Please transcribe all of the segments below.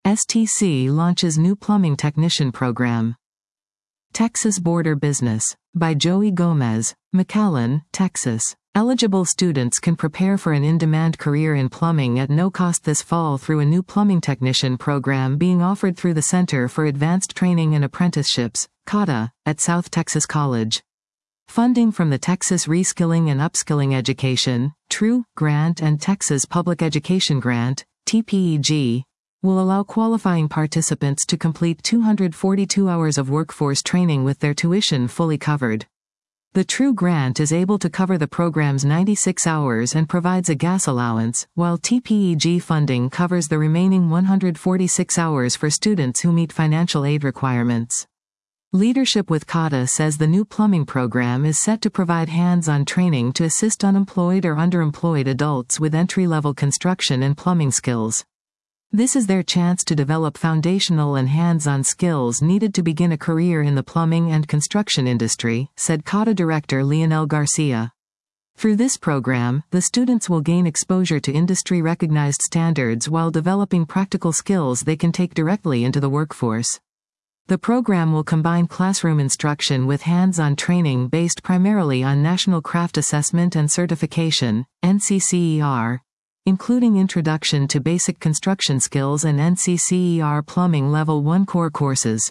STC launches new plumbing technician program. Texas Border Business. By Joey Gomez, McAllen, Texas. Eligible students can prepare for an in-demand career in plumbing at no cost this fall through a new plumbing technician program being offered through the Center for Advanced Training and Apprenticeships, CATA, at South Texas College. Funding from the Texas Reskilling and Upskilling Education, TRUE, Grant and Texas Public Education Grant, TPEG, will allow qualifying participants to complete 242 hours of workforce training with their tuition fully covered. The TRUE grant is able to cover the program's 96 hours and provides a gas allowance, while TPEG funding covers the remaining 146 hours for students who meet financial aid requirements. Leadership with CATA says the new plumbing program is set to provide hands-on training to assist unemployed or underemployed adults with entry-level construction and plumbing skills. This is their chance to develop foundational and hands-on skills needed to begin a career in the plumbing and construction industry, said CATA Director Leonel Garcia. Through this program, the students will gain exposure to industry-recognized standards while developing practical skills they can take directly into the workforce. The program will combine classroom instruction with hands-on training based primarily on National Craft Assessment and Certification, NCCER, including Introduction to Basic Construction Skills and NCCER Plumbing Level 1 core courses.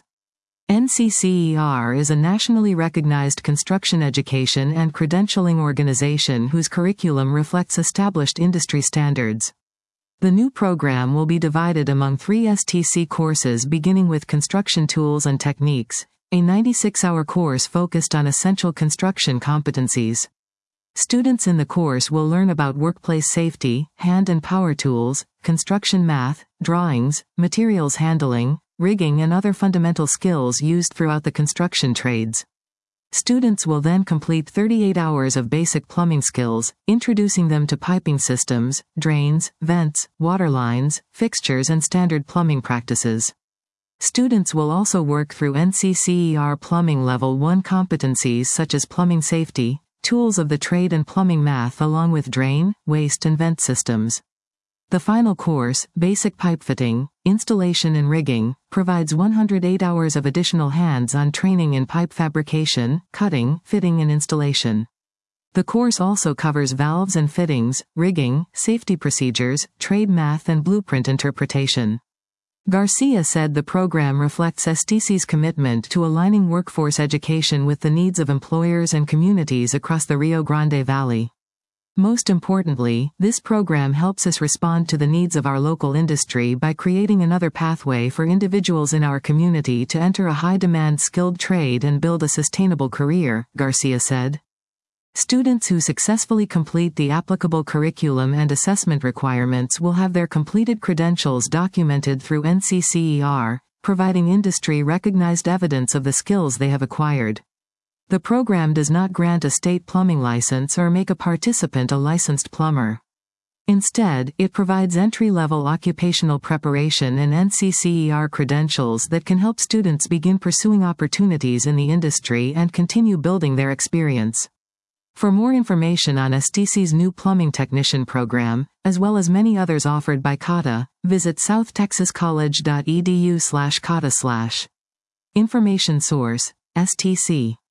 NCCER is a nationally recognized construction education and credentialing organization whose curriculum reflects established industry standards. The new program will be divided among 3 STC courses beginning with Construction Tools and Techniques, a 96-hour course focused on essential construction competencies. Students in the course will learn about workplace safety, hand and power tools, construction math, drawings, materials handling, rigging and other fundamental skills used throughout the construction trades. Students will then complete 38 hours of basic plumbing skills, introducing them to piping systems, drains, vents, water lines, fixtures and standard plumbing practices. Students will also work through NCCER Plumbing Level 1 competencies such as plumbing safety, tools of the trade and plumbing math along with drain, waste and vent systems. The final course, Basic Pipe Fitting, Installation and Rigging, provides 108 hours of additional hands-on training in pipe fabrication, cutting, fitting and installation. The course also covers valves and fittings, rigging, safety procedures, trade math and blueprint interpretation. Garcia said the program reflects STC's commitment to aligning workforce education with the needs of employers and communities across the Rio Grande Valley. Most importantly, this program helps us respond to the needs of our local industry by creating another pathway for individuals in our community to enter a high-demand skilled trade and build a sustainable career, Garcia said. Students who successfully complete the applicable curriculum and assessment requirements will have their completed credentials documented through NCCER, providing industry-recognized evidence of the skills they have acquired. The program does not grant a state plumbing license or make a participant a licensed plumber. Instead, it provides entry-level occupational preparation and NCCER credentials that can help students begin pursuing opportunities in the industry and continue building their experience. For more information on STC's new plumbing technician program, as well as many others offered by CATA, visit southtexascollege.edu/CATA/. Information source, STC.